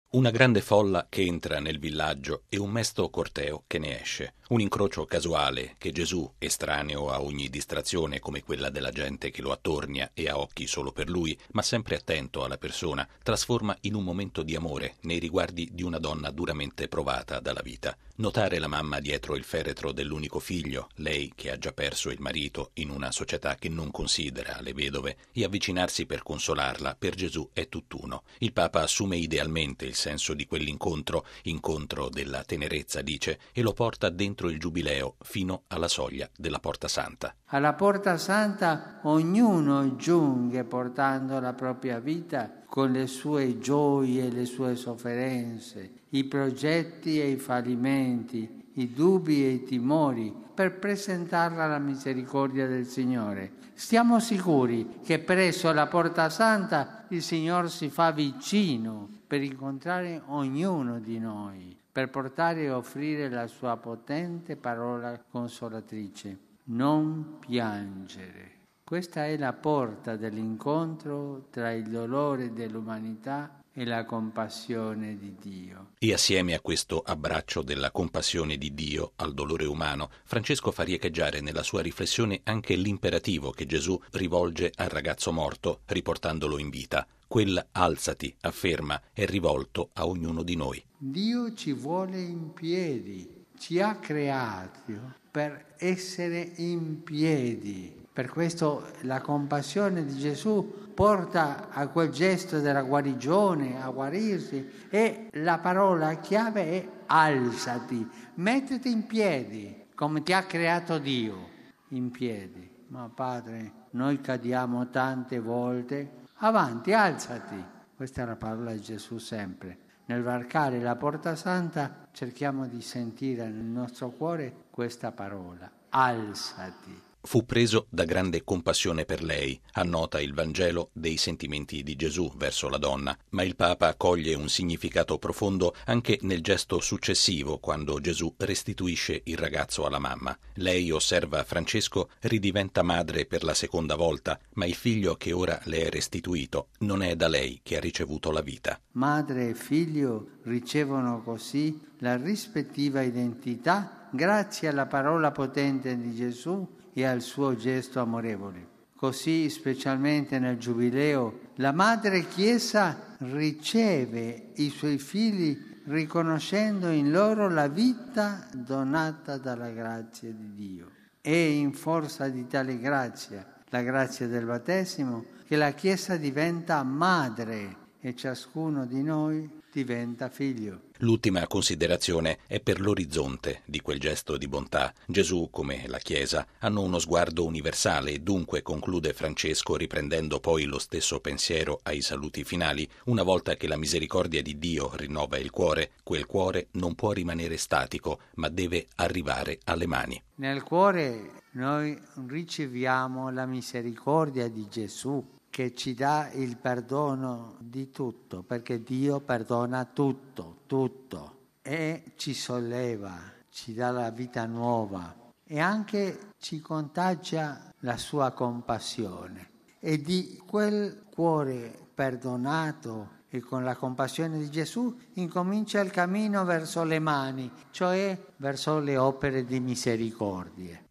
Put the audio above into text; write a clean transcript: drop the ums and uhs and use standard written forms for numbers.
Una grande folla che entra nel villaggio e un mesto corteo che ne esce. Un incrocio casuale che Gesù, estraneo a ogni distrazione come quella della gente che lo attornia e ha occhi solo per lui, ma sempre attento alla persona, trasforma in un momento di amore nei riguardi di una donna duramente provata dalla vita. Notare la mamma dietro il feretro dell'unico figlio, lei che ha già perso il marito in una società che non considera le vedove, e avvicinarsi per consolarla, per Gesù è tutt'uno. Il Papa assume idealmente il senso di quell'incontro, incontro della tenerezza, dice, e lo porta dentro il Giubileo fino alla soglia della Porta Santa. Alla Porta Santa ognuno giunge portando la propria vita con le sue gioie e le sue sofferenze, i progetti e i fallimenti, i dubbi e i timori, per presentarla alla misericordia del Signore. Stiamo sicuri che presso la Porta Santa il Signore si fa vicino per incontrare ognuno di noi, per portare e offrire la sua potente parola consolatrice. Non piangere. Questa è la porta dell'incontro tra il dolore dell'umanità e la compassione di Dio. E assieme a questo abbraccio della compassione di Dio al dolore umano, Francesco fa riecheggiare nella sua riflessione anche l'imperativo che Gesù rivolge al ragazzo morto, riportandolo in vita. Quel alzati, afferma, è rivolto a ognuno di noi. Dio ci vuole in piedi, ci ha creati per essere in piedi. Per questo la compassione di Gesù porta a quel gesto della guarigione, a guarirsi, e la parola chiave è alzati, mettiti in piedi, come ti ha creato Dio, in piedi. Ma Padre, noi cadiamo tante volte, avanti, alzati. Questa è la parola di Gesù sempre. Nel varcare la Porta Santa cerchiamo di sentire nel nostro cuore questa parola, alzati. Fu preso da grande compassione per lei, annota il Vangelo dei sentimenti di Gesù verso la donna, ma il Papa coglie un significato profondo anche nel gesto successivo, quando Gesù restituisce il ragazzo alla mamma. Lei, osserva Francesco, ridiventa madre per la seconda volta, ma il figlio che ora le è restituito non è da lei che ha ricevuto la vita. Madre e figlio ricevono così la rispettiva identità grazie alla parola potente di Gesù e al suo gesto amorevole. Così, specialmente nel Giubileo, la Madre Chiesa riceve i suoi figli riconoscendo in loro la vita donata dalla grazia di Dio. È in forza di tale grazia, la grazia del battesimo, che la Chiesa diventa madre e ciascuno di noi diventa figlio. L'ultima considerazione è per l'orizzonte di quel gesto di bontà. Gesù, come la Chiesa, hanno uno sguardo universale e dunque, conclude Francesco, riprendendo poi lo stesso pensiero ai saluti finali, una volta che la misericordia di Dio rinnova il cuore, quel cuore non può rimanere statico, ma deve arrivare alle mani. Nel cuore noi riceviamo la misericordia di Gesù, che ci dà il perdono di tutto, perché Dio perdona tutto, e ci solleva, ci dà la vita nuova e anche ci contagia la sua compassione. E di quel cuore perdonato e con la compassione di Gesù incomincia il cammino verso le mani, cioè verso le opere di misericordia.